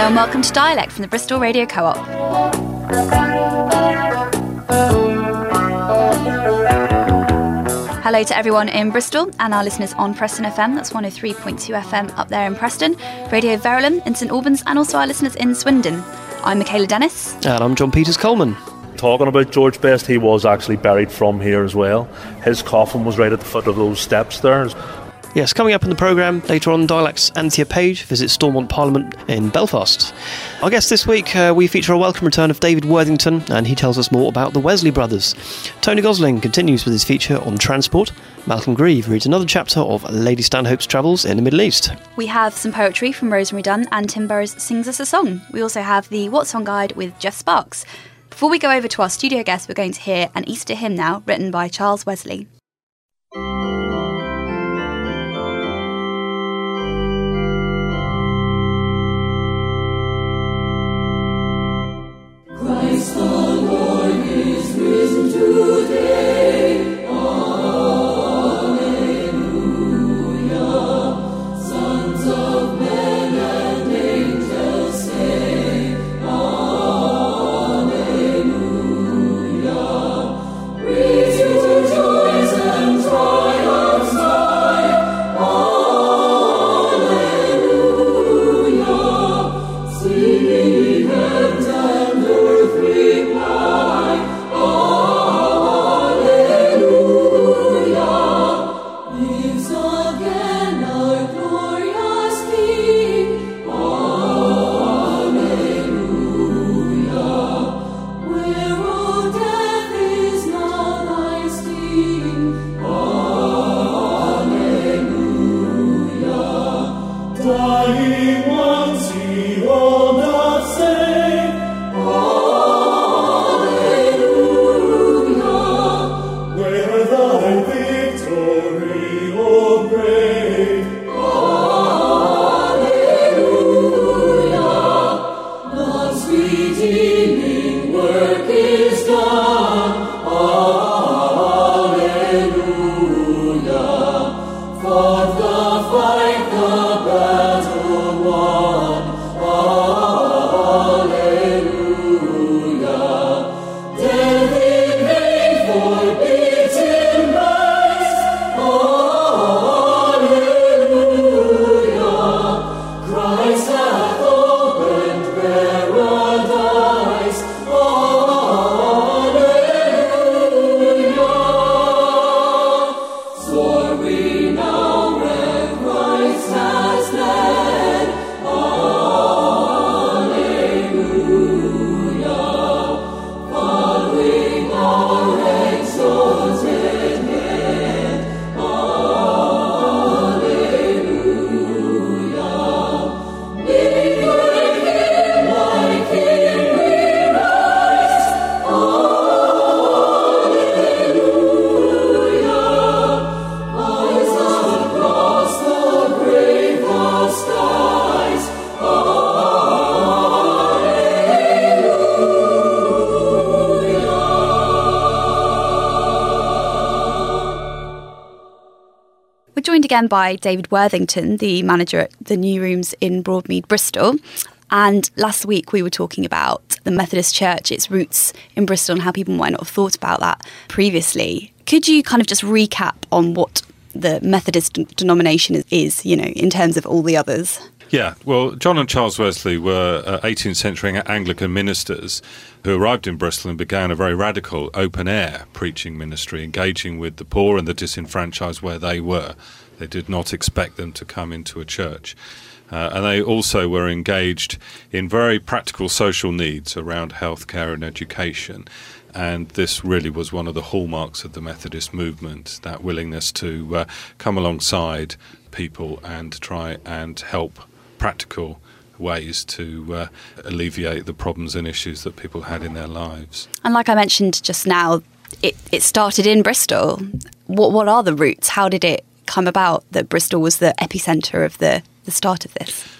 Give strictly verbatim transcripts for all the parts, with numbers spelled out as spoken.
and welcome to Dialect from the Bristol Radio Co-op. Hello to everyone in Bristol and our listeners on Preston F M, that's one oh three point two F M up there in Preston, Radio Verulam in St Albans, and also our listeners in Swindon. I'm Michaela Dennis. And I'm John Peters Coleman. Talking about George Best, he was actually buried from here as well. His coffin was right at the foot of those steps there. Yes, coming up in the programme, later on, Dialect's Anthea Page visits Stormont Parliament in Belfast. Our guest this week, uh, we feature a welcome return of David Worthington, and he tells us more about the Wesley brothers. Tony Gosling continues with his feature on transport. Malcolm Grieve reads another chapter of Lady Stanhope's travels in the Middle East. We have some poetry from Rosemary Dunn, and Tim Burrs sings us a song. We also have the What Song Guide with Jeff Sparks. Before we go over to our studio guest, we're going to hear an Easter hymn now, written by Charles Wesley. Again by David Worthington, the manager at the New Rooms in Broadmead, Bristol. And last week we were talking about the Methodist Church, its roots in Bristol, and how people might not have thought about that previously. Could you kind of just recap on what the Methodist denomination is, you know, in terms of all the others? Yeah, well, John and Charles Wesley were uh, eighteenth century Anglican ministers who arrived in Bristol and began a very radical open-air preaching ministry, engaging with the poor and the disenfranchised where they were. They did not expect them to come into a church. Uh, and they also were engaged in very practical social needs around healthcare and education. And this really was one of the hallmarks of the Methodist movement, that willingness to uh, come alongside people and try and help practical ways to uh, alleviate the problems and issues that people had in their lives. And like I mentioned just now, it, it started in Bristol. What what are the roots? How did it come about that Bristol was the epicentre of the, the start of this?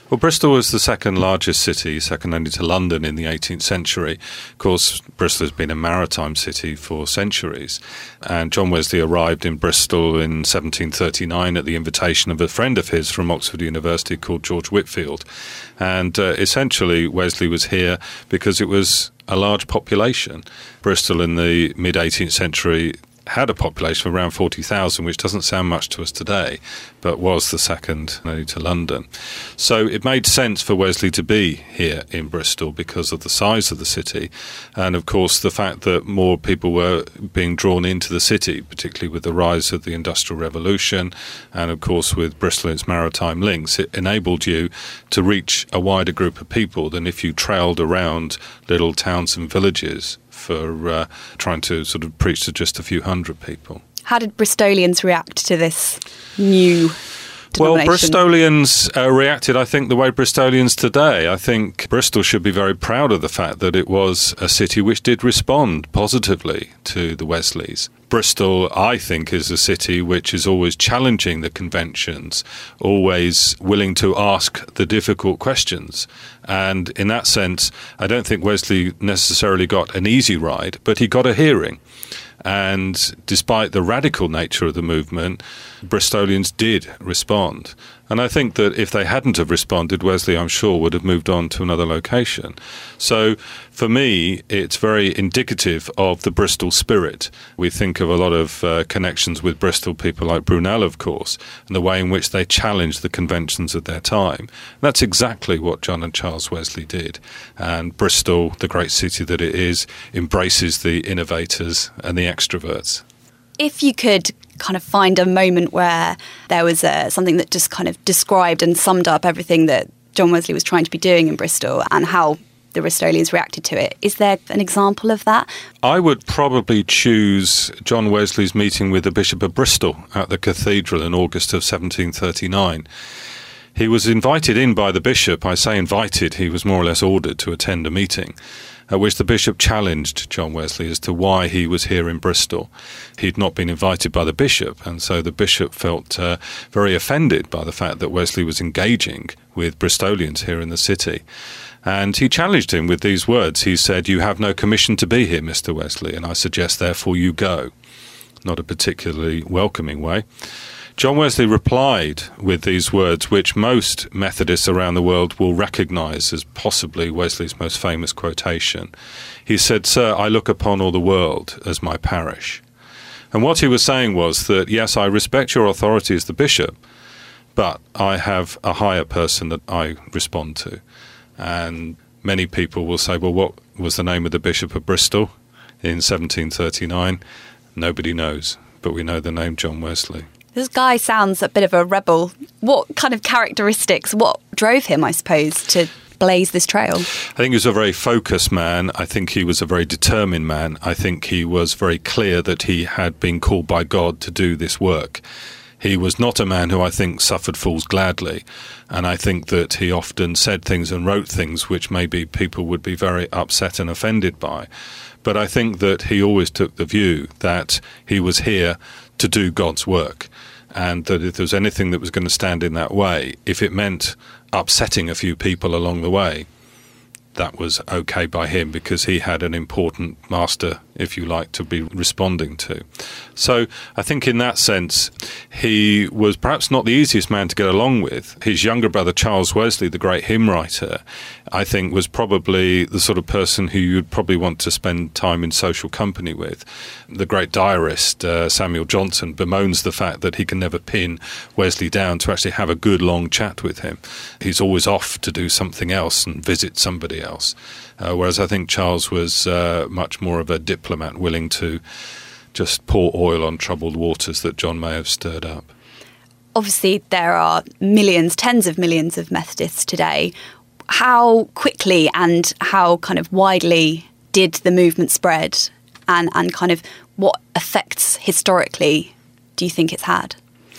Well, Bristol was the second largest city, second only to London in the eighteenth century. Of course, Bristol has been a maritime city for centuries. And John Wesley arrived in Bristol in seventeen thirty-nine at the invitation of a friend of his from Oxford University called George Whitfield. And uh, essentially, Wesley was here because it was a large population. Bristol in the mid-eighteenth century had a population of around forty thousand, which doesn't sound much to us today, but was the second only to London. So it made sense for Wesley to be here in Bristol because of the size of the city, and of course the fact that more people were being drawn into the city, particularly with the rise of the Industrial Revolution, and of course with Bristol and its maritime links. It enabled you to reach a wider group of people than if you trailed around little towns and villages for uh, trying to sort of preach to just a few hundred people. How did Bristolians react to this new Well, denomination? Bristolians uh, reacted, I think, the way Bristolians today. I think Bristol should be very proud of the fact that it was a city which did respond positively to the Wesleys. Bristol, I think, is a city which is always challenging the conventions, always willing to ask the difficult questions. And in that sense, I don't think Wesley necessarily got an easy ride, but he got a hearing. And despite the radical nature of the movement, Bristolians did respond. And I think that if they hadn't have responded, Wesley, I'm sure, would have moved on to another location. So for me, it's very indicative of the Bristol spirit. We think of a lot of uh, connections with Bristol, people like Brunel, of course, and the way in which they challenged the conventions of their time. That's exactly what John and Charles Wesley did. And Bristol, the great city that it is, embraces the innovators and the extroverts. If you could kind of find a moment where there was uh, something that just kind of described and summed up everything that John Wesley was trying to be doing in Bristol and how the Bristolians reacted to it, is there an example of that? I would probably choose John Wesley's meeting with the Bishop of Bristol at the cathedral in August of seventeen thirty-nine. He was invited in by the bishop. I say invited, he was more or less ordered to attend a meeting, at which the bishop challenged John Wesley as to why he was here in Bristol. He'd not been invited by the bishop, and so the bishop felt uh, very offended by the fact that Wesley was engaging with Bristolians here in the city. And he challenged him with these words. He said, "You have no commission to be here, Mister Wesley, and I suggest therefore you go." Not a particularly welcoming way. John Wesley replied with these words, which most Methodists around the world will recognise as possibly Wesley's most famous quotation. He said, "Sir, I look upon all the world as my parish." And what he was saying was that, yes, I respect your authority as the bishop, but I have a higher person that I respond to. And many people will say, well, what was the name of the Bishop of Bristol in seventeen thirty-nine? Nobody knows, but we know the name John Wesley. This guy sounds a bit of a rebel. What kind of characteristics, what drove him, I suppose, to blaze this trail? I think he was a very focused man. I think he was a very determined man. I think he was very clear that he had been called by God to do this work. He was not a man who I think suffered fools gladly, and I think that he often said things and wrote things which maybe people would be very upset and offended by. But I think that he always took the view that he was here to do God's work, and that if there was anything that was going to stand in that way, if it meant upsetting a few people along the way, that was okay by him, because he had an important master, if you like, to be responding to. So I think in that sense, he was perhaps not the easiest man to get along with. His younger brother, Charles Wesley, the great hymn writer, I think was probably the sort of person who you'd probably want to spend time in social company with. The great diarist, uh, Samuel Johnson, bemoans the fact that he can never pin Wesley down to actually have a good long chat with him. He's always off to do something else and visit somebody else. Uh, whereas I think Charles was uh, much more of a diplomat, willing to just pour oil on troubled waters that John may have stirred up. Obviously, there are millions, tens of millions of Methodists today. How quickly and how kind of widely did the movement spread, and, and kind of what effects historically do you think it's had?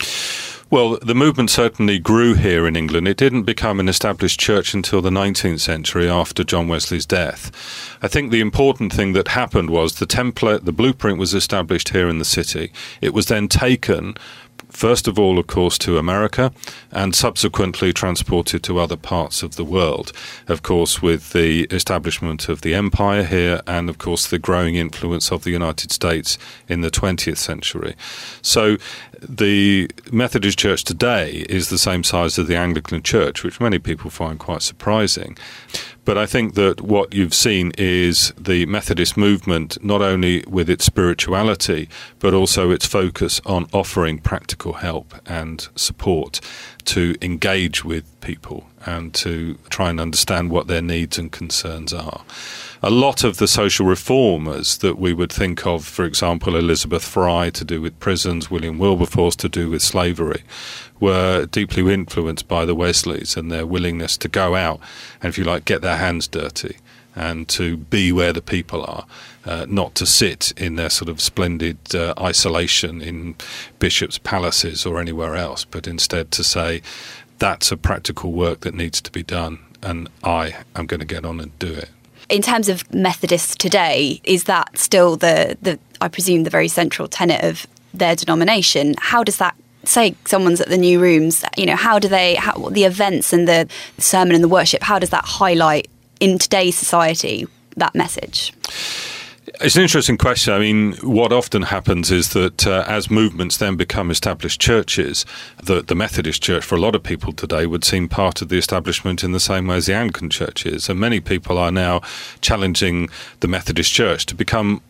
Well, the movement certainly grew here in England. It didn't become an established church until the nineteenth century, after John Wesley's death. I think the important thing that happened was the template, the blueprint was established here in the city. It was then taken First of all, of course, to America, and subsequently transported to other parts of the world. Of course, with the establishment of the empire here, and of course the growing influence of the United States in the twentieth century. So the Methodist Church today is the same size as the Anglican Church, which many people find quite surprising. But I think that what you've seen is the Methodist movement, not only with its spirituality, but also its focus on offering practical help and support to engage with people and to try and understand what their needs and concerns are. A lot of the social reformers that we would think of, for example, Elizabeth Fry to do with prisons, William Wilberforce to do with slavery, were deeply influenced by the Wesleys and their willingness to go out and, if you like, get their hands dirty and to be where the people are, uh, not to sit in their sort of splendid uh, isolation in bishops' palaces or anywhere else, but instead to say, that's a practical work that needs to be done, and I am going to get on and do it. In terms of Methodists today, is that still the, the I presume, the very central tenet of their denomination? How does that, say someone's at the New Rooms, you know, how do they, how, the events and the sermon and the worship, how does that highlight in today's society that message? It's an interesting question. I mean, what often happens is that uh, as movements then become established churches, the, the Methodist Church, for a lot of people today, would seem part of the establishment in the same way as the Anglican Church is. And many people are now challenging the Methodist Church to become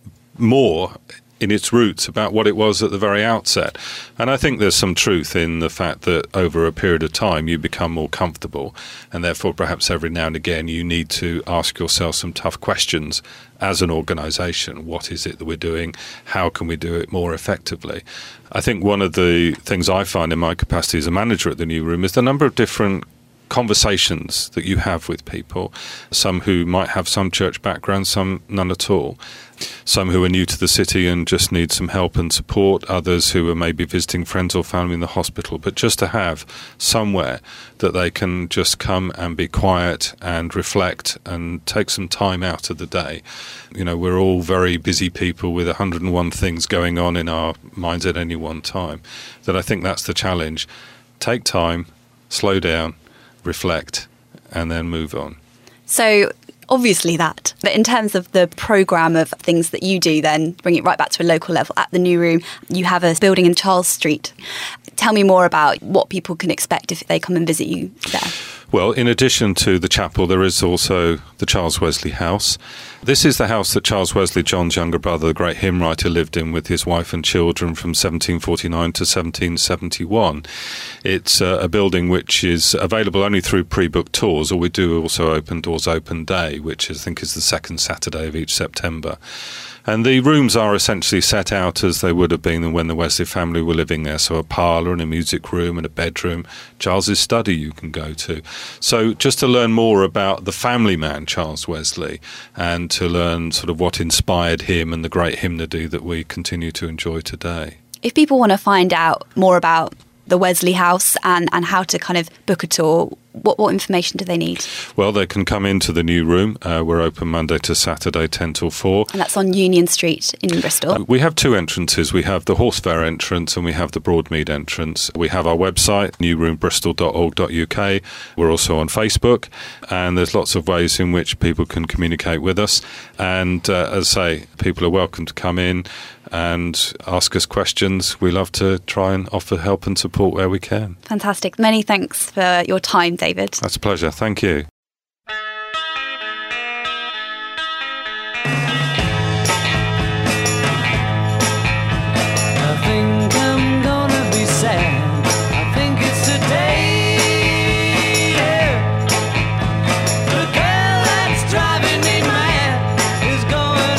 more in its roots about what it was at the very outset. And I think there's some truth in the fact that over a period of time you become more comfortable, and therefore perhaps every now and again you need to ask yourself some tough questions as an organisation. What is it that we're doing? How can we do it more effectively? I think one of the things I find in my capacity as a manager at the New Room is the number of different conversations that you have with people, some who might have some church background, some none at all, some who are new to the city and just need some help and support, others who are maybe visiting friends or family in the hospital, but just to have somewhere that they can just come and be quiet and reflect and take some time out of the day. You know, we're all very busy people with one hundred and one things going on in our minds at any one time, that I think that's the challenge. Take time, slow down, reflect, and then move on. So obviously that, but in terms of the programme of things that you do, then bring it right back to a local level. At the New Room, you have a building in Charles Street. Tell me more about what people can expect if they come and visit you there. Well, in addition to the chapel, there is also the Charles Wesley House. This is the house that Charles Wesley, John's younger brother, the great hymn writer, lived in with his wife and children from seventeen forty-nine to seventeen seventy-one. It's uh, a building which is available only through pre-booked tours, or we do also open doors open day, which I think is the second Saturday of each September. And the rooms are essentially set out as they would have been when the Wesley family were living there. So a parlour and a music room and a bedroom, Charles's study you can go to. So just to learn more about the family man, Charles Wesley, and to learn sort of what inspired him and the great hymnody that we continue to enjoy today. If people want to find out more about the Wesley House and, and how to kind of book a tour, what, what information do they need? Well, they can come into the New Room. Uh, we're open Monday to Saturday, ten till four. And that's on Union Street in Bristol. Uh, we have two entrances. We have the Horse Fair entrance and we have the Broadmead entrance. We have our website, new room bristol dot org dot U K. We're also on Facebook, and there's lots of ways in which people can communicate with us. And uh, as I say, people are welcome to come in and ask us questions. We love to try and offer help and support where we can. Fantastic. Many thanks for your time, David. That's a pleasure. Thank you. I think I'm gonna be sad. I think it's today. Yeah. The girl that's driving me mad is going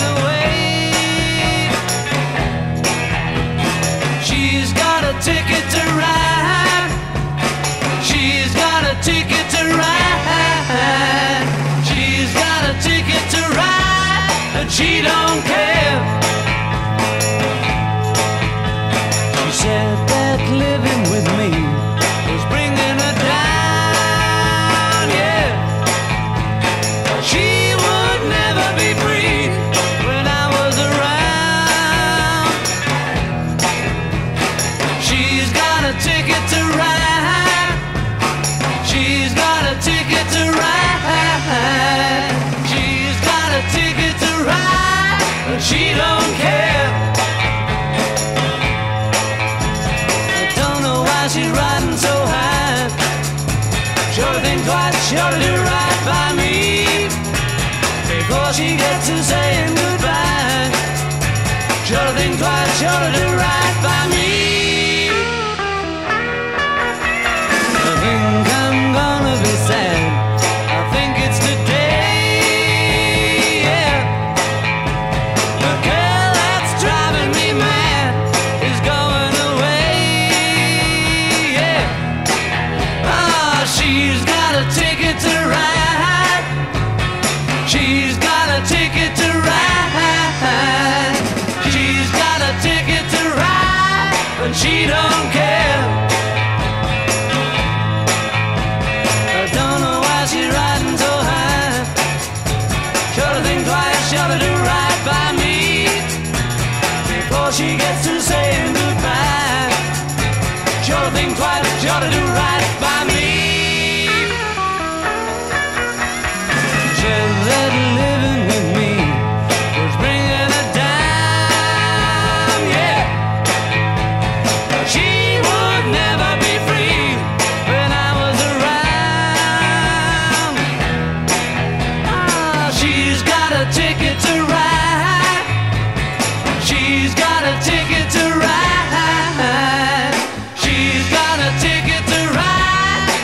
away. She's got a ticket to ride. She's got a ticket to ride.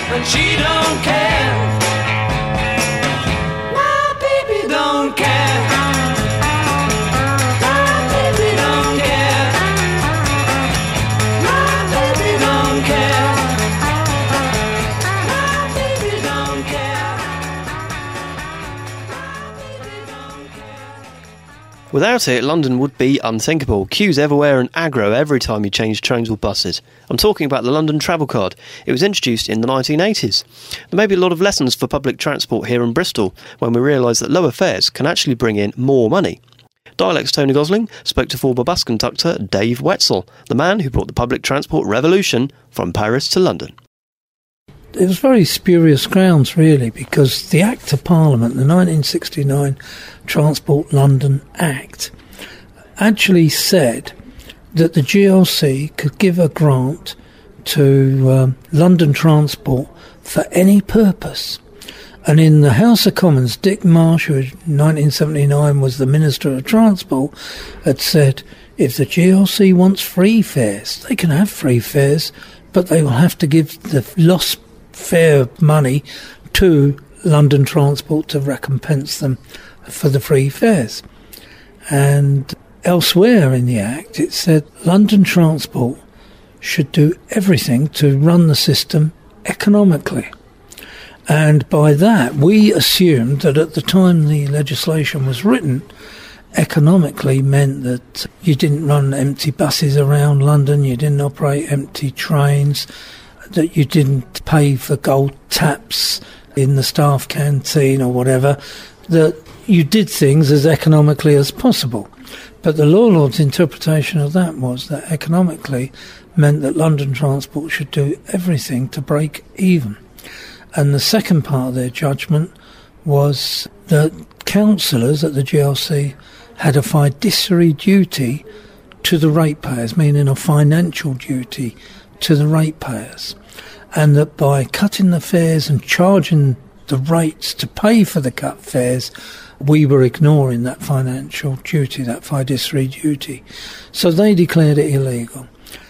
and she don't care. My baby don't care. My baby don't care. My baby don't care. My baby don't care. My baby don't care. Without it, London would be unthinkable. Queues everywhere and aggro every time you change trains or buses. I'm talking about the London Travel Card. It was introduced in the nineteen eighties. There may be a lot of lessons for public transport here in Bristol when we realise that lower fares can actually bring in more money. Dialect's Tony Gosling spoke to former bus conductor Dave Wetzel, the man who brought the public transport revolution from Paris to London. It was very spurious grounds, really, because the Act of Parliament, the nineteen sixty-nine Transport London Act, actually said that the G L C could give a grant to um, London Transport for any purpose. And in the House of Commons, Dick Marsh, who in nineteen seventy-nine was the Minister of Transport, had said, if the G L C wants free fares, they can have free fares, but they will have to give the lost fare money to London Transport to recompense them for the free fares. And elsewhere in the Act, it said London Transport should do everything to run the system economically. And by that, we assumed that at the time the legislation was written, economically meant that you didn't run empty buses around London, you didn't operate empty trains, that you didn't pay for gold taps in the staff canteen or whatever, that you did things as economically as possible. But the law lord's interpretation of that was that economically meant that London Transport should do everything to break even. And the second part of their judgment was that councillors at the G L C had a fiduciary duty to the ratepayers, meaning a financial duty to the ratepayers, and that by cutting the fares and charging the rates to pay for the cut fares, we were ignoring that financial duty, that fiduciary duty. So they declared it illegal.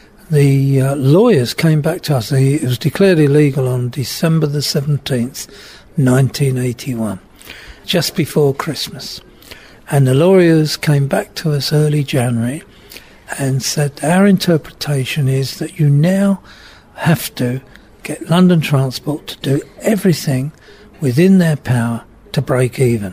The uh, lawyers came back to us. They, it was declared illegal on December the seventeenth, nineteen eighty-one, just before Christmas. And the lawyers came back to us early January and said, our interpretation is that you now have to get London Transport to do everything within their power to break even.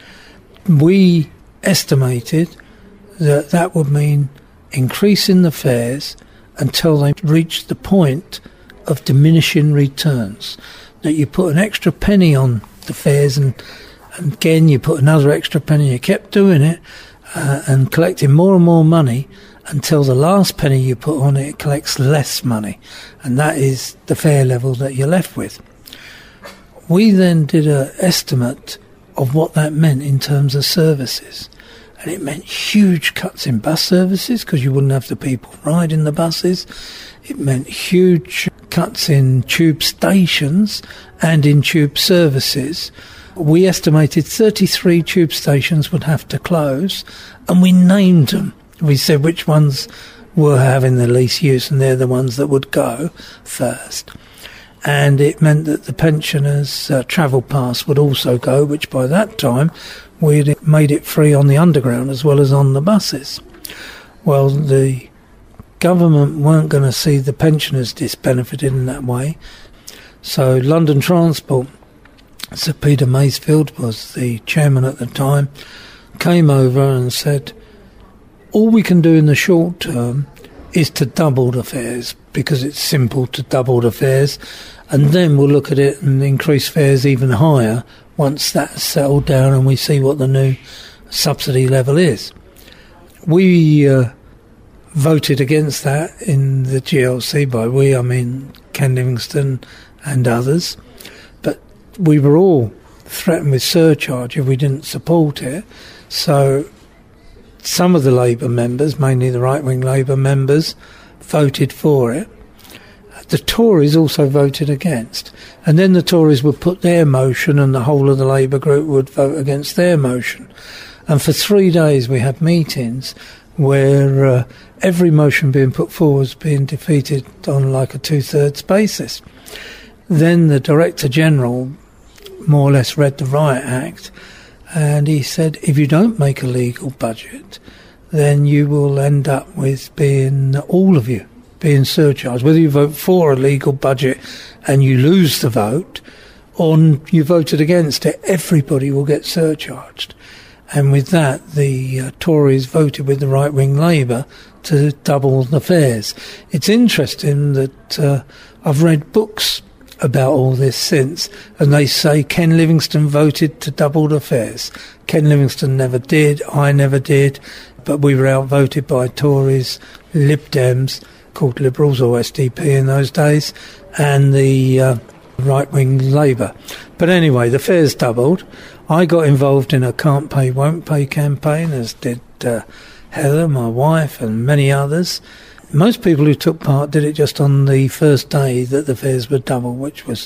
We estimated that that would mean increasing the fares until they reached the point of diminishing returns, that you put an extra penny on the fares and, and again you put another extra penny, you kept doing it uh, and collecting more and more money until the last penny you put on it collects less money, and that is the fare level that you're left with. We then did an estimate of what that meant in terms of services, and it meant huge cuts in bus services because you wouldn't have the people riding the buses. It meant huge cuts in tube stations and in tube services. We estimated thirty-three tube stations would have to close, and we named them. We said which ones were having the least use, and they're the ones that would go first. And it meant that the pensioners' uh, travel pass would also go, which by that time we'd made it free on the underground as well as on the buses. Well, the government weren't going to see the pensioners disbenefited in that way. So London Transport, Sir Peter Masefield was the chairman at the time, came over and said, all we can do in the short term is to double the fares, because it's simple to double the fares, and then we'll look at it and increase fares even higher once that's settled down and we see what the new subsidy level is. We uh, voted against that in the G L C. By we, I mean Ken Livingstone and others, but we were all threatened with surcharge if we didn't support it. So some of the Labour members, mainly the right-wing Labour members, voted for it. The Tories also voted against. And then the Tories would put their motion and the whole of the Labour group would vote against their motion. And for three days we had meetings where uh, every motion being put forward was being defeated on like a two-thirds basis. Then the Director General more or less read the Riot Act, and he said, if you don't make a legal budget, then you will end up with being, all of you, being surcharged. Whether you vote for a legal budget and you lose the vote, or you voted against it, everybody will get surcharged. And with that, the uh, Tories voted with the right-wing Labour to double the fares. It's interesting that uh, I've read books about all this since, and they say Ken Livingstone voted to double the fares. Ken Livingstone never did, I never did, but we were outvoted by Tories, Lib Dems, called Liberals or S D P in those days, and the uh, right-wing Labour. But anyway, the fares doubled. I got involved in a Can't Pay, Won't Pay campaign, as did uh, Heather, my wife, and many others. Most people who took part did it just on the first day that the fares were doubled, which was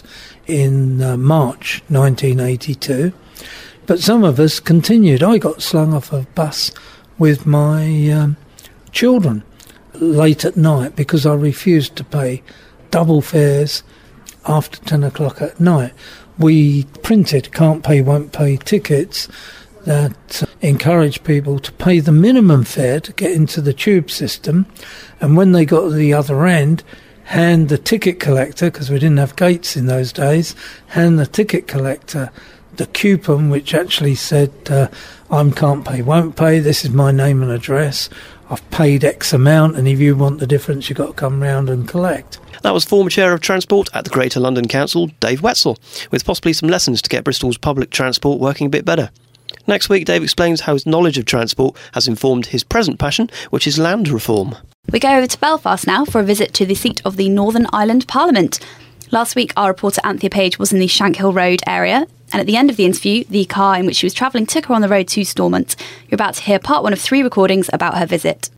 in uh, March nineteen eighty-two. But some of us continued. I got slung off a bus with my um, children late at night because I refused to pay double fares after ten o'clock at night. We printed Can't Pay, Won't Pay tickets that uh, encourage people to pay the minimum fare to get into the tube system, and when they got to the other end, hand the ticket collector, because we didn't have gates in those days, hand the ticket collector the coupon which actually said, uh, I'm Can't Pay, Won't Pay, this is my name and address, I've paid X amount, and if you want the difference, you've got to come round and collect. That was former Chair of Transport at the Greater London Council, Dave Wetzel, with possibly some lessons to get Bristol's public transport working a bit better. Next week, Dave explains how his knowledge of transport has informed his present passion, which is land reform. We go over to Belfast now for a visit to the seat of the Northern Ireland Parliament. Last week, our reporter Anthea Page was in the Shankhill Road area, and at the end of the interview, the car in which she was travelling took her on the road to Stormont. You're about to hear part one of three recordings about her visit.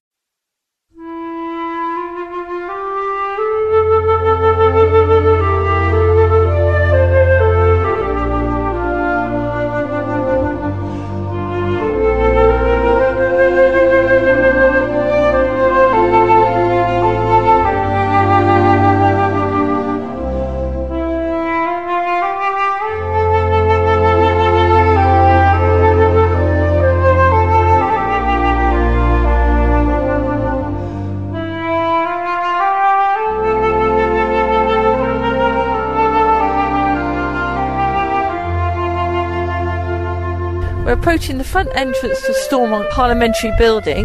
We're approaching the front entrance to Stormont Parliamentary Building.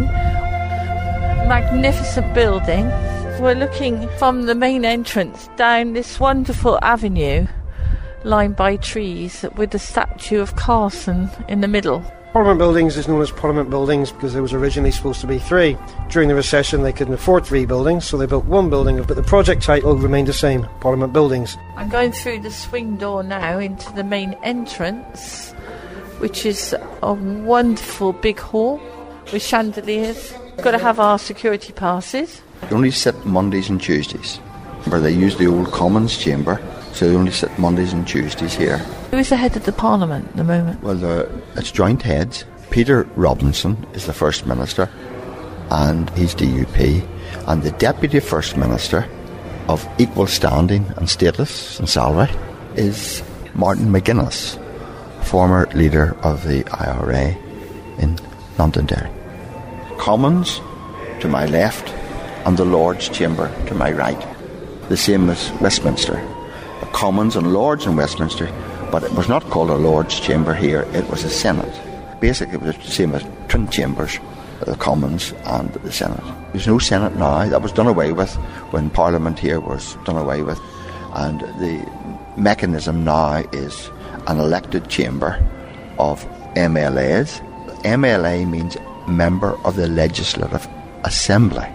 Magnificent building. We're looking from the main entrance down this wonderful avenue lined by trees with the statue of Carson in the middle. Parliament Buildings is known as Parliament Buildings because there was originally supposed to be three. During the recession they couldn't afford three buildings, so they built one building, but the project title remained the same, Parliament Buildings. I'm going through the swing door now into the main entrance, which is a wonderful big hall with chandeliers. Got to have our security passes. They only sit Mondays and Tuesdays, where they use the old Commons chamber, so they only sit Mondays and Tuesdays here. Who is the head of the Parliament at the moment? Well, uh, it's joint heads. Peter Robinson is the First Minister, and he's D U P, and the Deputy First Minister of equal standing and status and salary is Martin McGuinness, former leader of the I R A in Londonderry. Commons to my left and the Lord's Chamber to my right. The same as Westminster. The Commons and Lords in Westminster, but it was not called a Lord's Chamber here, it was a Senate. Basically it was the same as twin chambers, the Commons and the Senate. There's no Senate now, that was done away with when Parliament here was done away with, and the mechanism now is an elected chamber of M L As. M L A means Member of the Legislative Assembly,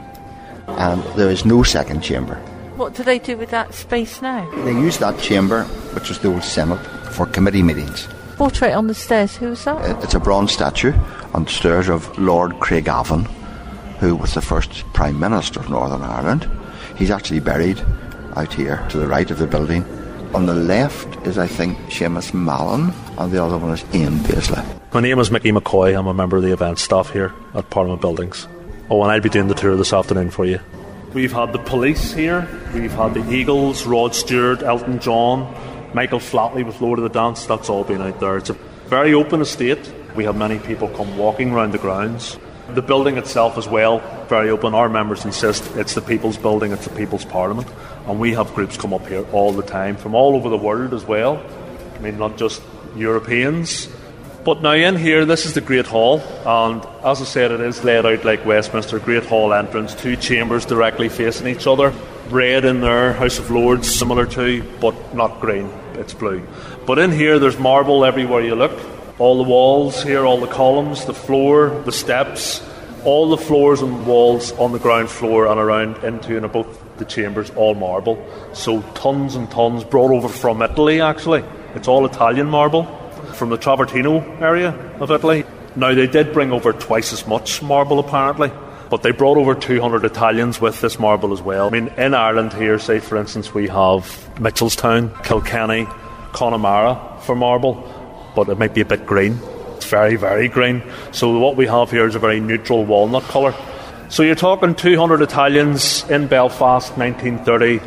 and there is no second chamber. What do they do with that space now? They use that chamber, which was the old Senate, for committee meetings. Portrait on the stairs, who's that? It's a bronze statue on the stairs of Lord Craigavon, who was the first Prime Minister of Northern Ireland. He's actually buried out here to the right of the building. On the left is, I think, Seamus Mallon, and the other one is Ian Paisley. My name is Mickey McCoy. I'm a member of the event staff here at Parliament Buildings. Oh, and I'll be doing the tour this afternoon for you. We've had the Police here, we've had the Eagles, Rod Stewart, Elton John, Michael Flatley with Lord of the Dance. That's all been out there. It's a very open estate. We have many people come walking around the grounds. The building itself as well, very open. Our members insist it's the People's Building, it's the People's Parliament. And we have groups come up here all the time, from all over the world as well. I mean, not just Europeans. But now in here, this is the Great Hall, and as I said, it is laid out like Westminster. Great Hall entrance, two chambers directly facing each other. Red in there, House of Lords, similar to, but not green, it's blue. But in here, there's marble everywhere you look. All the walls here, all the columns, the floor, the steps, all the floors and walls on the ground floor and around into and above the chambers, all marble. So tons and tons brought over from Italy, actually. It's all Italian marble from the Travertino area of Italy. Now, they did bring over twice as much marble, apparently, but they brought over two hundred Italians with this marble as well. I mean, in Ireland here, say, for instance, we have Mitchelstown, Kilkenny, Connemara for marble, but it might be a bit green. It's very, very green. So what we have here is a very neutral walnut colour. So you're talking two hundred Italians in Belfast, nineteen thirty,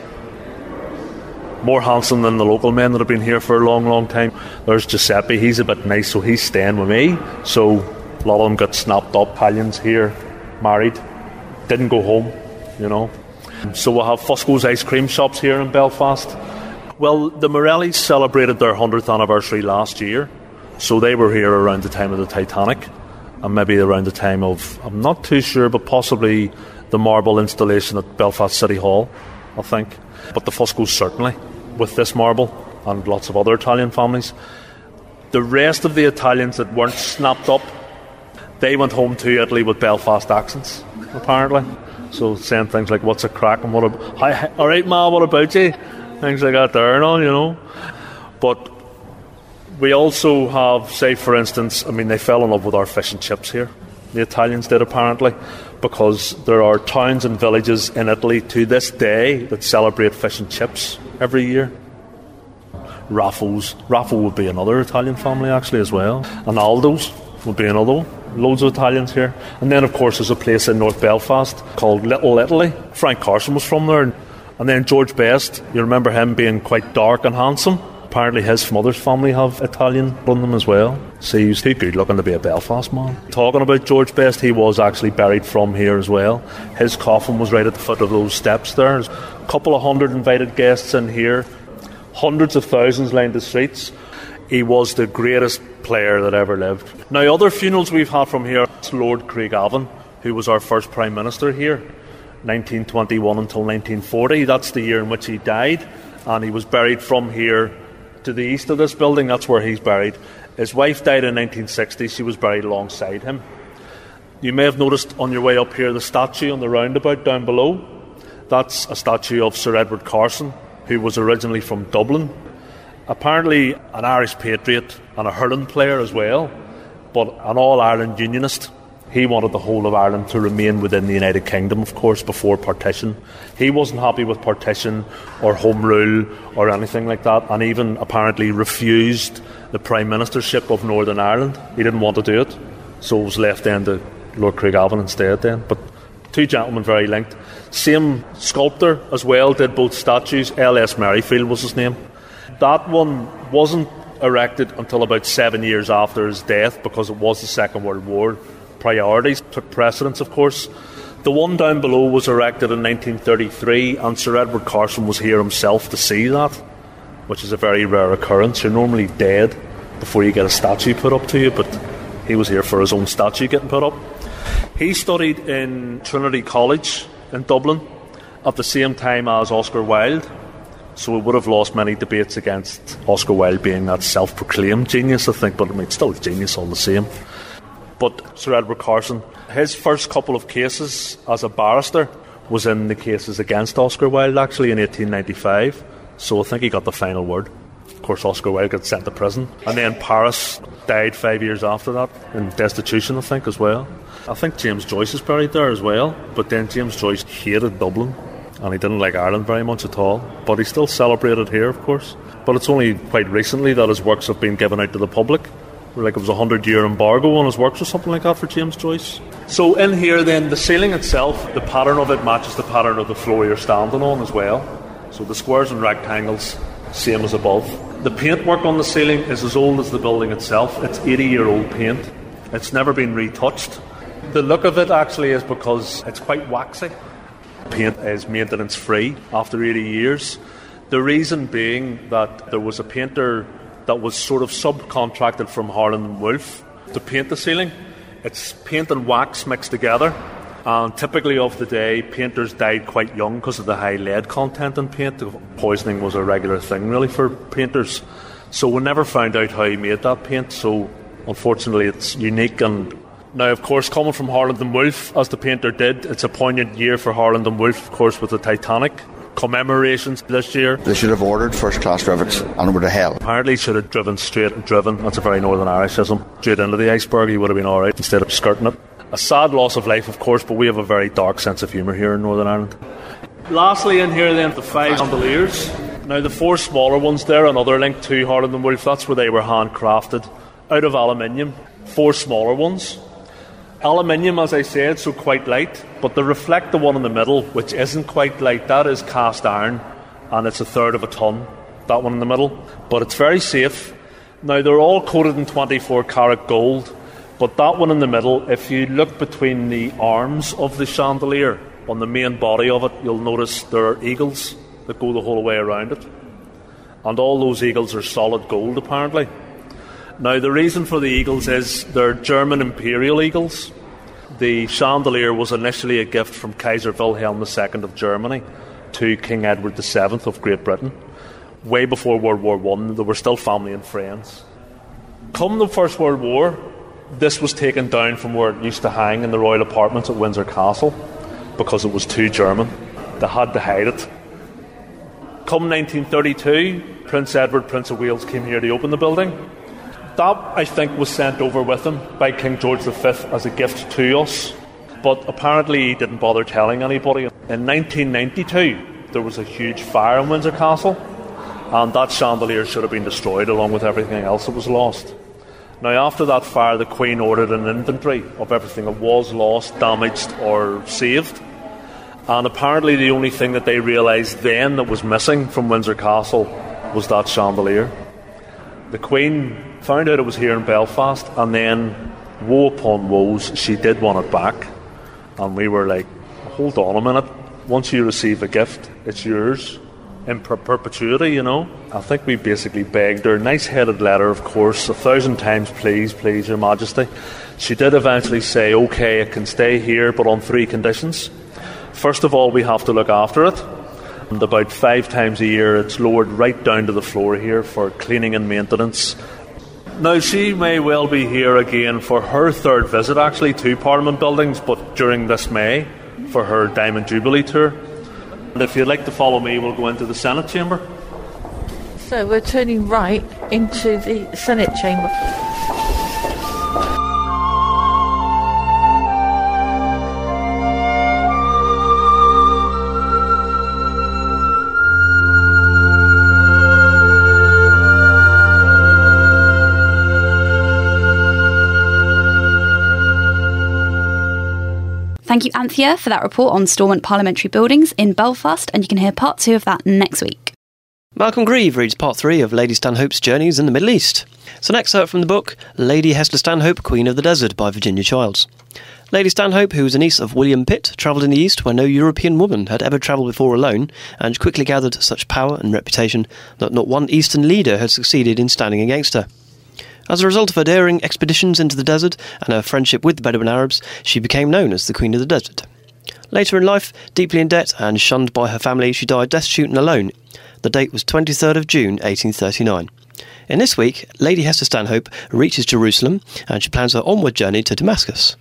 more handsome than the local men that have been here for a long, long time. There's Giuseppe, he's a bit nice, so he's staying with me. So a lot of them got snapped up. Italians here, married, didn't go home, you know. So we'll have Fusco's ice cream shops here in Belfast. Well, the Morellis celebrated their hundredth anniversary last year, so they were here around the time of the Titanic, and maybe around the time of, I'm not too sure, but possibly the marble installation at Belfast City Hall, I think. But the Fuscos certainly, with this marble, and lots of other Italian families. The rest of the Italians that weren't snapped up, they went home to Italy with Belfast accents, apparently. So saying things like, what's a crack, and what a, hi, hi, all right, ma, what about you? Things like that there and all, you know. But we also have, say, for instance, I mean, they fell in love with our fish and chips here. The Italians did, apparently, because there are towns and villages in Italy to this day that celebrate fish and chips every year. Raffles. Raffle would be another Italian family, actually, as well. And Aldo's would be another one. Loads of Italians here. And then, of course, there's a place in North Belfast called Little Italy. Frank Carson was from there. And then George Best, you remember him being quite dark and handsome. Apparently his mother's family have Italian in them as well. So he was too good looking to be a Belfast man. Talking about George Best, he was actually buried from here as well. His coffin was right at the foot of those steps there. There's a couple of hundred invited guests in here. Hundreds of thousands lined the streets. He was the greatest player that ever lived. Now, other funerals we've had from here, Lord Craigavon, who was our first Prime Minister here, nineteen twenty-one until nineteen forty. That's the year in which he died, and he was buried from here to the east of this building. That's where he's buried. His wife died in nineteen sixty. She was buried alongside him. You may have noticed on your way up here the statue on the roundabout down below. That's a statue of Sir Edward Carson, who was originally from Dublin. Apparently an Irish patriot and a hurling player as well, but an all-Ireland unionist. He wanted the whole of Ireland to remain within the United Kingdom, of course, before partition. He wasn't happy with partition or Home Rule or anything like that, and even apparently refused the Prime Ministership of Northern Ireland. He didn't want to do it, so it was left then to Lord Craigavon instead then. But two gentlemen very linked. Same sculptor as well, did both statues. L S Merrifield was his name. That one wasn't erected until about seven years after his death, because it was the Second World War. Priorities took precedence, of course. The one down below was erected in nineteen thirty-three, and Sir Edward Carson was here himself to see that, which is a very rare occurrence. You're normally dead before you get a statue put up to you, but he was here for his own statue getting put up. He studied in Trinity College in Dublin at the same time as Oscar Wilde, so it would have lost many debates against Oscar Wilde being that self-proclaimed genius, I think, but I mean, still a genius all the same. But Sir Edward Carson, his first couple of cases as a barrister was in the cases against Oscar Wilde, actually, in eighteen ninety-five. So I think he got the final word. Of course, Oscar Wilde got sent to prison. And then Paris died five years after that, in destitution, I think, as well. I think James Joyce is buried there as well. But then James Joyce hated Dublin, and he didn't like Ireland very much at all. But he's still celebrated here, of course. But it's only quite recently that his works have been given out to the public. Like it was a hundred-year embargo on his works or something like that for James Joyce. So in here then, the ceiling itself, the pattern of it matches the pattern of the floor you're standing on as well. So the squares and rectangles, same as above. The paintwork on the ceiling is as old as the building itself. It's eighty year old paint. It's never been retouched. The look of it actually is because it's quite waxy. Paint is maintenance free after eighty years. The reason being that there was a painter that was sort of subcontracted from Harland and Wolff to paint the ceiling. It's paint and wax mixed together, and typically of the day painters died quite young because of the high lead content in paint. Poisoning was a regular thing really for painters, so we never found out how he made that paint, so unfortunately it's unique. And now of course, coming from Harland and Wolff as the painter did, it's a poignant year for Harland and Wolff, of course, with the Titanic commemorations this year. They should have ordered first class rivets and were to hell. Apparently should have driven straight and driven, that's a very Northern Irishism, straight into the iceberg. He would have been alright instead of skirting it. A sad loss of life, of course, but we have a very dark sense of humour here in Northern Ireland. Lastly in here then, the five chandeliers. Now the four smaller ones there, another link to Harland and Wolff, that's where they were handcrafted out of aluminium. Four smaller ones. Aluminium, as I said, so quite light, but the reflect the one in the middle, which isn't quite light, that is cast iron, and it's a third of a tonne, that one in the middle, but it's very safe. Now they're all coated in twenty-four karat gold, but that one in the middle, if you look between the arms of the chandelier, on the main body of it, you'll notice there are eagles that go the whole way around it, and all those eagles are solid gold apparently. Now the reason for the eagles is they're German imperial eagles. The chandelier was initially a gift from Kaiser Wilhelm the Second of Germany to King Edward the Seventh of Great Britain. Way before World War One, they were still family and friends. Come the First World War, this was taken down from where it used to hang in the royal apartments at Windsor Castle because it was too German. They had to hide it. Come nineteen thirty-two, Prince Edward, Prince of Wales, came here to open the building. That, I think, was sent over with him by King George the Fifth as a gift to us, but apparently he didn't bother telling anybody. In nineteen ninety-two, there was a huge fire in Windsor Castle, and that chandelier should have been destroyed along with everything else that was lost. Now, after that fire, the Queen ordered an inventory of everything that was lost, damaged or saved, and apparently the only thing that they realised then that was missing from Windsor Castle was that chandelier. The Queen found out it was here in Belfast, and then, woe upon woes, she did want it back. And we were like, hold on a minute, once you receive a gift, it's yours in per- perpetuity, you know. I think we basically begged her, nice-headed letter, of course, a thousand times, please, please, Your Majesty. She did eventually say, OK, it can stay here, but on three conditions. First of all, we have to look after it. And about five times a year, it's lowered right down to the floor here for cleaning and maintenance. Now, she may well be here again for her third visit, actually, to Parliament buildings, but during this May, for her Diamond Jubilee tour. And if you'd like to follow me, we'll go into the Senate chamber. So we're turning right into the Senate chamber. Thank you, Anthea, for that report on Stormont Parliamentary Buildings in Belfast, and you can hear part two of that next week. Malcolm Grieve reads part three of Lady Stanhope's Journeys in the Middle East. It's an excerpt from the book Lady Hester Stanhope, Queen of the Desert by Virginia Childs. Lady Stanhope, who was a niece of William Pitt, travelled in the East where no European woman had ever travelled before alone, and quickly gathered such power and reputation that not one Eastern leader had succeeded in standing against her. As a result of her daring expeditions into the desert and her friendship with the Bedouin Arabs, she became known as the Queen of the Desert. Later in life, deeply in debt and shunned by her family, she died destitute and alone. The date was twenty-third of June, eighteen thirty-nine. In this week, Lady Hester Stanhope reaches Jerusalem and she plans her onward journey to Damascus.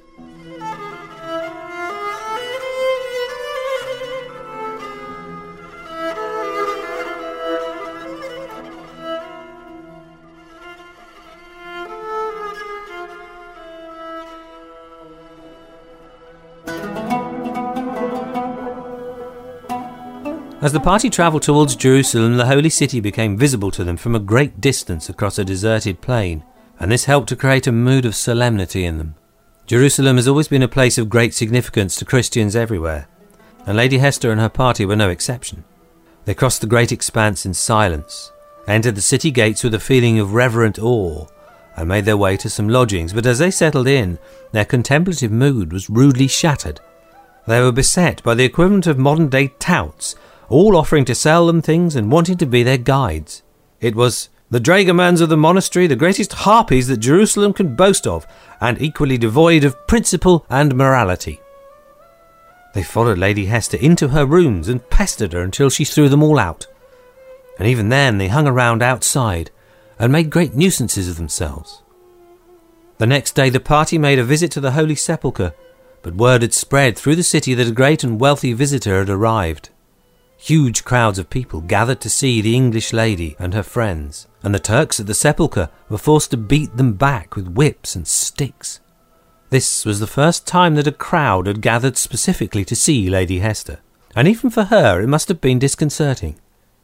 As the party travelled towards Jerusalem, the holy city became visible to them from a great distance across a deserted plain, and this helped to create a mood of solemnity in them. Jerusalem has always been a place of great significance to Christians everywhere, and Lady Hester and her party were no exception. They crossed the great expanse in silence, entered the city gates with a feeling of reverent awe, and made their way to some lodgings, but as they settled in, their contemplative mood was rudely shattered. They were beset by the equivalent of modern-day touts, all offering to sell them things and wanting to be their guides. It was the dragomans of the monastery, the greatest harpies that Jerusalem can boast of, and equally devoid of principle and morality. They followed Lady Hester into her rooms and pestered her until she threw them all out. And even then they hung around outside and made great nuisances of themselves. The next day the party made a visit to the Holy Sepulchre, but word had spread through the city that a great and wealthy visitor had arrived. Huge crowds of people gathered to see the English lady and her friends, and the Turks at the sepulchre were forced to beat them back with whips and sticks. This was the first time that a crowd had gathered specifically to see Lady Hester, and even for her it must have been disconcerting.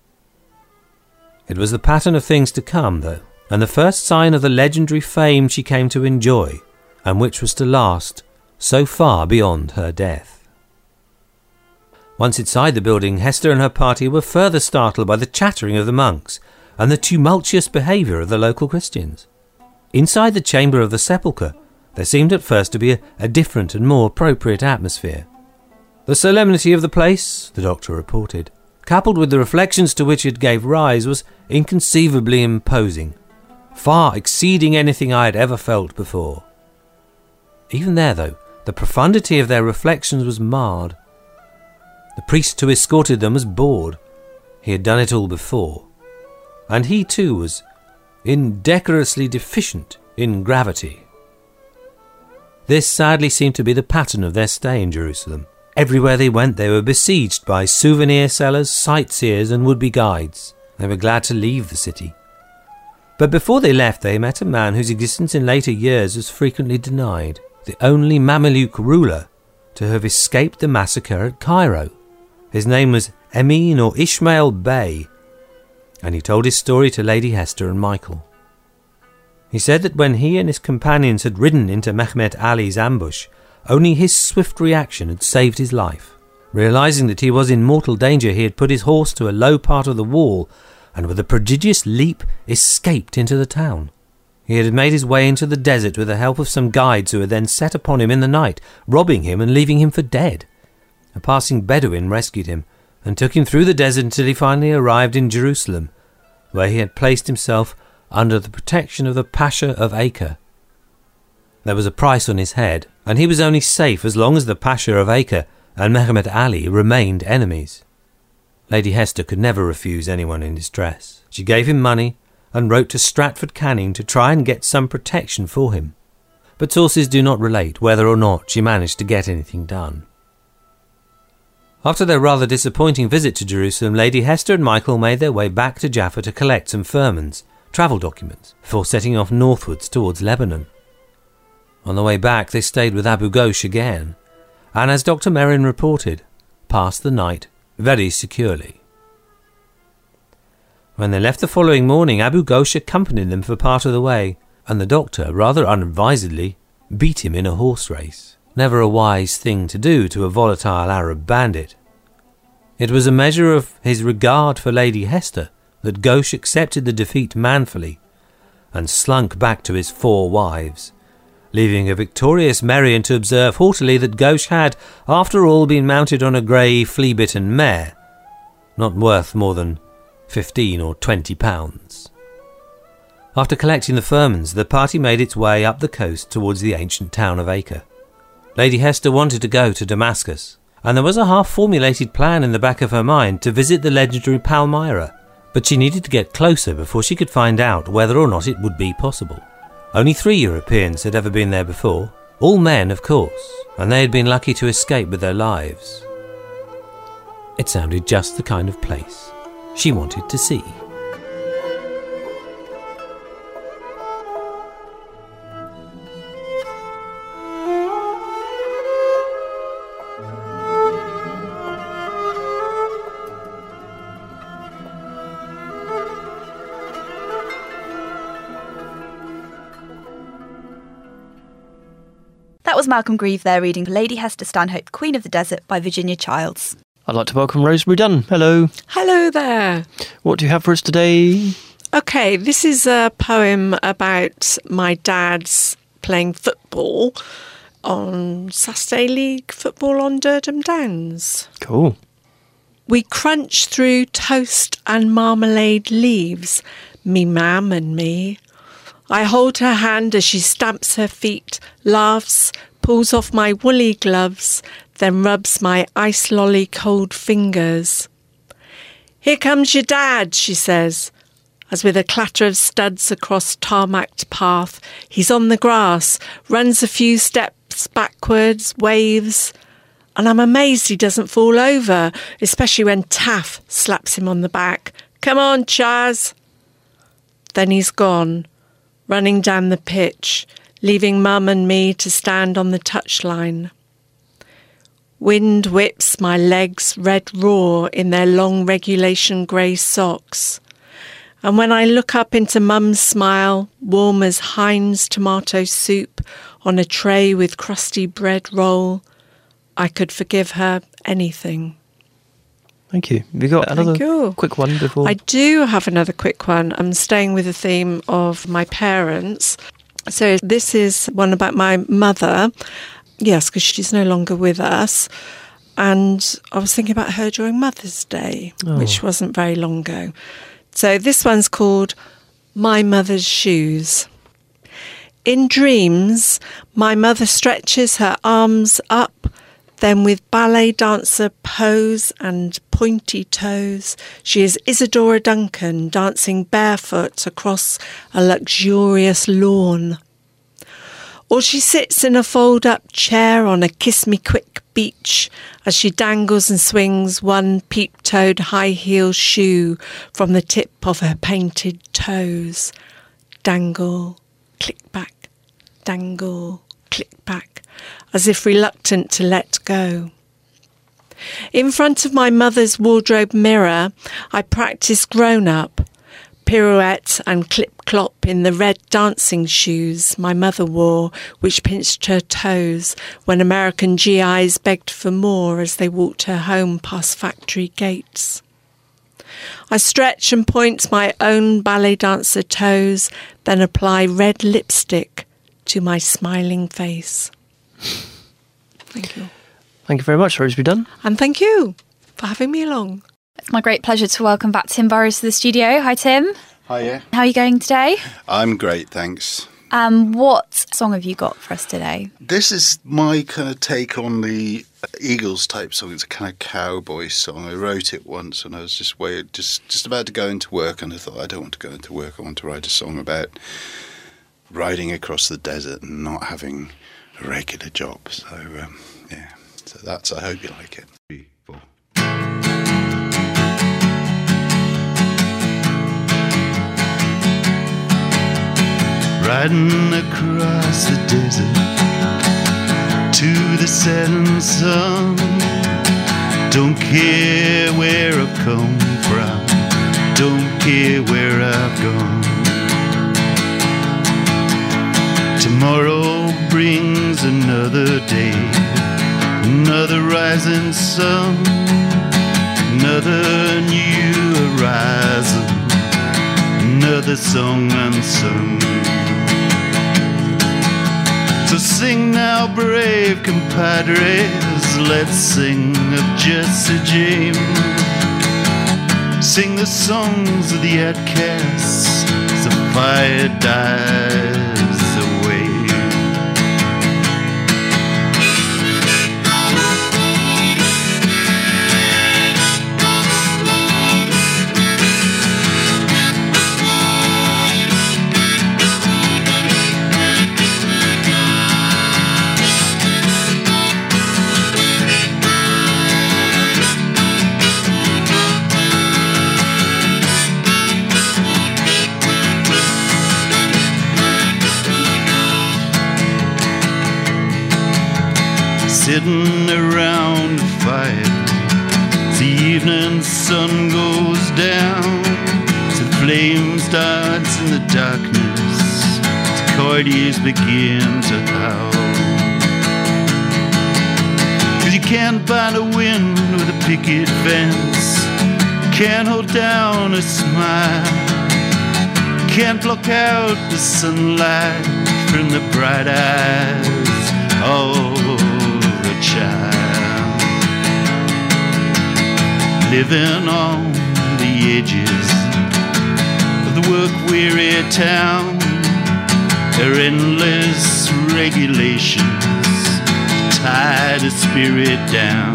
It was the pattern of things to come, though, and the first sign of the legendary fame she came to enjoy, and which was to last so far beyond her death. Once inside the building, Hester and her party were further startled by the chattering of the monks and the tumultuous behaviour of the local Christians. Inside the chamber of the sepulchre, there seemed at first to be a, a different and more appropriate atmosphere. The solemnity of the place, the doctor reported, coupled with the reflections to which it gave rise, was inconceivably imposing, far exceeding anything I had ever felt before. Even there, though, the profundity of their reflections was marred. The priest who escorted them was bored. He had done it all before. And he too was indecorously deficient in gravity. This sadly seemed to be the pattern of their stay in Jerusalem. Everywhere they went they were besieged by souvenir sellers, sightseers and would-be guides. They were glad to leave the city. But before they left they met a man whose existence in later years was frequently denied, the only Mameluke ruler to have escaped the massacre at Cairo. His name was Emin or Ishmael Bey, and he told his story to Lady Hester and Michael. He said that when he and his companions had ridden into Mehmet Ali's ambush, only his swift reaction had saved his life. Realizing that he was in mortal danger, he had put his horse to a low part of the wall, and with a prodigious leap escaped into the town. He had made his way into the desert with the help of some guides who had then set upon him in the night, robbing him and leaving him for dead. A passing Bedouin rescued him and took him through the desert until he finally arrived in Jerusalem, where he had placed himself under the protection of the Pasha of Acre. There was a price on his head, and he was only safe as long as the Pasha of Acre and Mehmet Ali remained enemies. Lady Hester could never refuse anyone in distress. She gave him money and wrote to Stratford Canning to try and get some protection for him. But sources do not relate whether or not she managed to get anything done. After their rather disappointing visit to Jerusalem, Lady Hester and Michael made their way back to Jaffa to collect some firmans, travel documents, before setting off northwards towards Lebanon. On the way back they stayed with Abu Ghosh again, and as Doctor Merrin reported, passed the night very securely. When they left the following morning, Abu Ghosh accompanied them for part of the way, and the doctor, rather unadvisedly, beat him in a horse race. Never a wise thing to do to a volatile Arab bandit. It was a measure of his regard for Lady Hester that Ghosh accepted the defeat manfully and slunk back to his four wives, leaving a victorious Merrion to observe haughtily that Ghosh had, after all, been mounted on a grey, flea-bitten mare, not worth more than fifteen or twenty pounds. After collecting the firmans, the party made its way up the coast towards the ancient town of Acre. Lady Hester wanted to go to Damascus, and there was a half-formulated plan in the back of her mind to visit the legendary Palmyra, but she needed to get closer before she could find out whether or not it would be possible. Only three Europeans had ever been there before, all men of course, and they had been lucky to escape with their lives. It sounded just the kind of place she wanted to see. That was Malcolm Grieve there reading Lady Hester Stanhope, Queen of the Desert by Virginia Childs. I'd like to welcome Rosemary Dunn. Hello. Hello there. What do you have for us today? Okay, this is a poem about my dad's playing football on Saturday League football on Durdham Downs. Cool. We crunch through toast and marmalade leaves, me mam and me. I hold her hand as she stamps her feet, laughs, pulls off my woolly gloves, then rubs my ice lolly cold fingers. Here comes your dad, she says, as with a clatter of studs across tarmacked path, he's on the grass, runs a few steps backwards, waves, and I'm amazed he doesn't fall over, especially when Taff slaps him on the back. Come on, Chaz. Then he's gone, running down the pitch, leaving Mum and me to stand on the touchline. Wind whips my legs red raw in their long regulation grey socks. And when I look up into Mum's smile, warm as Heinz tomato soup on a tray with crusty bread roll, I could forgive her anything. Thank you. Have you got Thank another you. quick one before? I do have another quick one. I'm staying with the theme of my parents. So this is one about my mother. Yes, because she's no longer with us. And I was thinking about her during Mother's Day, Oh. which wasn't very long ago. So this one's called My Mother's Shoes. In dreams, my mother stretches her arms up, then with ballet dancer pose and pointy toes, she is Isadora Duncan dancing barefoot across a luxurious lawn. Or she sits in a fold-up chair on a kiss-me-quick beach as she dangles and swings one peep-toed high-heel shoe from the tip of her painted toes. Dangle, click back, dangle, click back, as if reluctant to let go. In front of my mother's wardrobe mirror, I practice grown-up, pirouette and clip-clop in the red dancing shoes my mother wore, which pinched her toes when American G Is begged for more as they walked her home past factory gates. I stretch and point my own ballet dancer toes, then apply red lipstick to my smiling face. Thank you. Thank you very much, Rosemary Dunn. And thank you for having me along. It's my great pleasure to welcome back Tim Burrows to the studio. Hi, Tim. Hiya. How are you going today? I'm great, thanks. Um, what song have you got for us today? This is my kind of take on the Eagles type song. It's a kind of cowboy song. I wrote it once and I was just way, just, just about to go into work, and I thought, I don't want to go into work. I want to write a song about riding across the desert and not having a regular job. So, um, yeah. So that's, I hope you like it. Three, four. Riding across the desert to the setting sun. Don't care where I've come from, don't care where I've gone. Tomorrow brings another day, another rising sun, another new horizon, another song unsung. So sing now, brave compadres, let's sing of Jesse James. Sing the songs of the outcasts as the fire dies away. Sitting around the fire as the evening sun goes down, as the flame starts in the darkness, as coyotes begin to howl. 'Cause you can't bind a wind with a picket fence, can't hold down a smile, can't block out the sunlight from the bright eyes of a child. Living on the edges of the work-weary town, there are endless regulations tie the spirit down.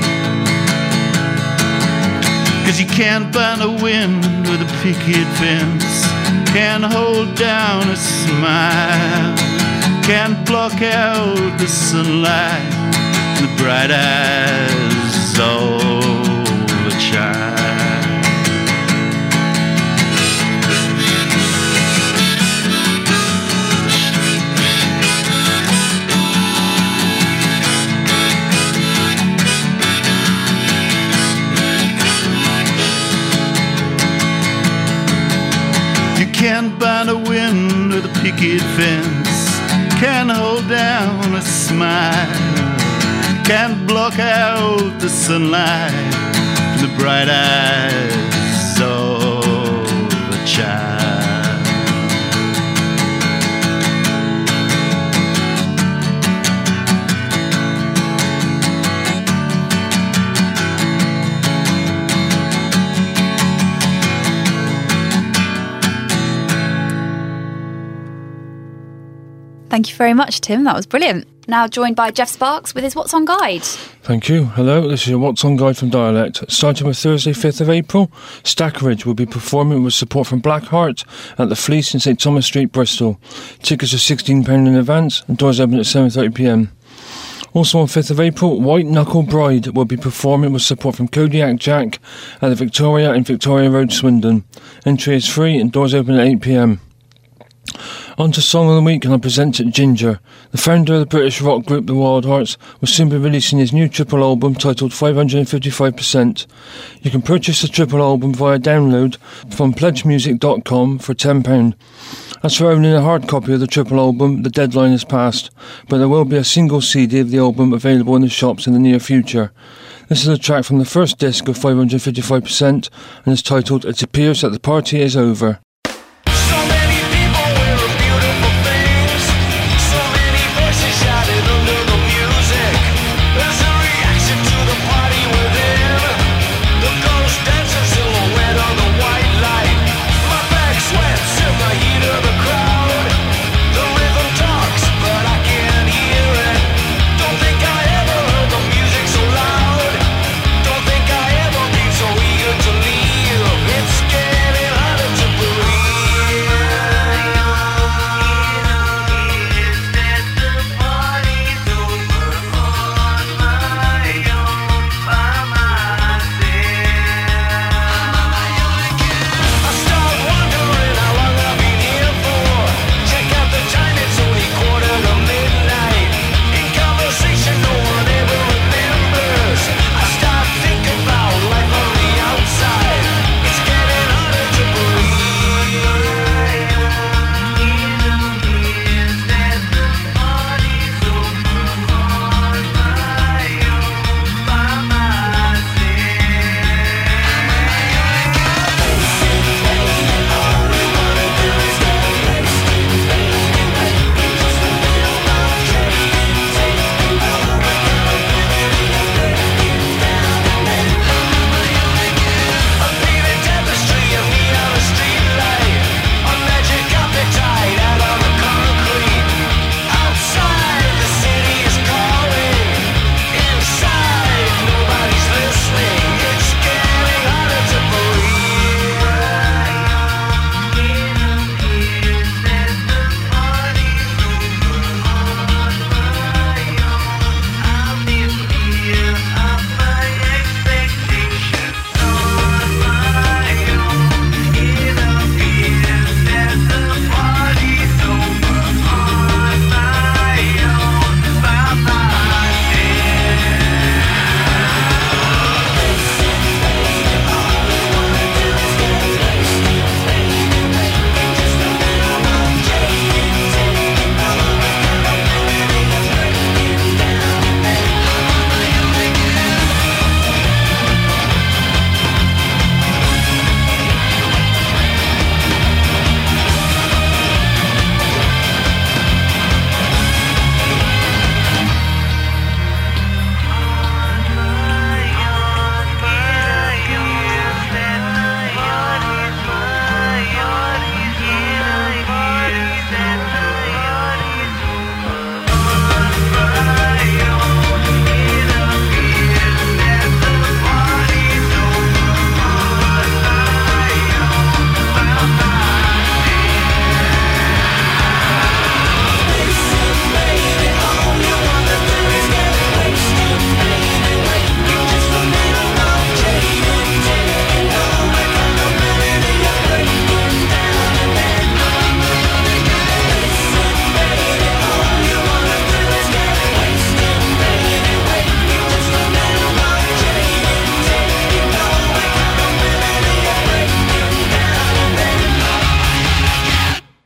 'Cause you can't bind a wind with a picket fence, can't hold down a smile, can't block out the sunlight, the bright eyes of a child. Can't bind a wind with a picket fence, can't hold down a smile, can't block out the sunlight, the bright eyes of a child. Thank you very much, Tim. That was brilliant. Now joined by Jeff Sparks with his What's On Guide. Thank you. Hello, this is your What's On Guide from Dialect. Starting with Thursday, fifth of April, Stackeridge will be performing with support from Blackheart at the Fleece in St Thomas Street, Bristol. Tickets are sixteen pounds in advance and doors open at seven thirty p m. Also on fifth of April, White Knuckle Bride will be performing with support from Kodiak Jack at the Victoria in Victoria Road, Swindon. Entry is free and doors open at eight p m. On to Song of the Week, and I present it Ginger. The founder of the British rock group The Wild Hearts will soon be releasing his new triple album titled five hundred fifty-five percent. You can purchase the triple album via download from pledge music dot com for ten pounds. As for owning a hard copy of the triple album, the deadline has passed, but there will be a single C D of the album available in the shops in the near future. This is a track from the first disc of five hundred fifty-five percent and is titled It Appears That the Party Is Over. It's getting harder to believe.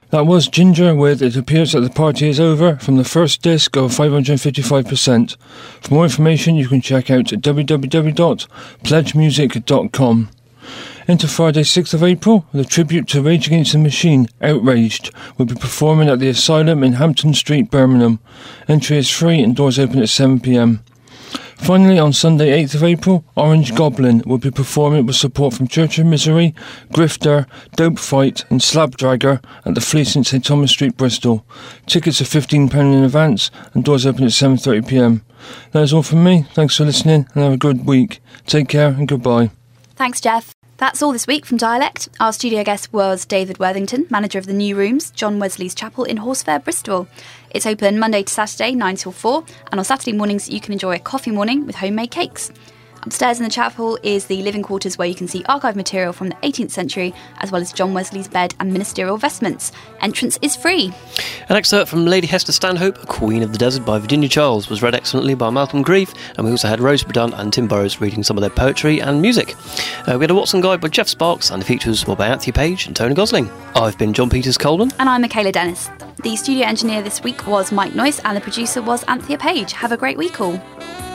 That was Ginger with It Appears That the Party Is Over from the first disc of five hundred fifty-five percent. For more information you can check out w w w dot pledge music dot com. Into Friday sixth of April, the tribute to Rage Against the Machine, Outraged, will be performing at the Asylum in Hampton Street, Birmingham. Entry is free and doors open at seven p m. Finally, on Sunday eighth of April, Orange Goblin will be performing with support from Church of Misery, Grifter, Dope Fight and Slabdragger at the Fleece in St Thomas Street, Bristol. Tickets are fifteen pounds in advance and doors open at seven thirty p m. That is all from me. Thanks for listening and have a good week. Take care and goodbye. Thanks, Jeff. That's all this week from Dialect. Our studio guest was David Worthington, manager of the New Rooms, John Wesley's Chapel in Horsefair, Bristol. It's open Monday to Saturday, nine till four, and on Saturday mornings you can enjoy a coffee morning with homemade cakes. Upstairs in the chapel is the living quarters where you can see archive material from the eighteenth century, as well as John Wesley's bed and ministerial vestments. Entrance is free. An excerpt from Lady Hester Stanhope, Queen of the Desert by Virginia Charles, was read excellently by Malcolm Grieve, and we also had Rose Bedun and Tim Burrows reading some of their poetry and music. Uh, we had a Watson Guide by Jeff Sparks, and the features were by Anthea Page and Tony Gosling. I've been John Peters Colden. And I'm Michaela Dennis. The studio engineer this week was Mike Noyce, and the producer was Anthea Page. Have a great week all.